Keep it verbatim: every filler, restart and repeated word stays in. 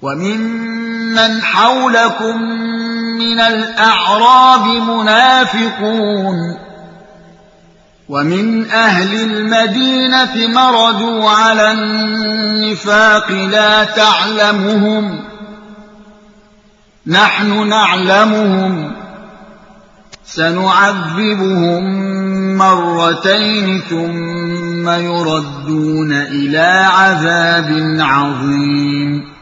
وممن حولكم من الأعراب منافقون ومن أهل المدينة مردوا على النفاق لا تعلمهم نحن نعلمهم سنعذبهم مرتين ثم يردون إلى عذاب عظيم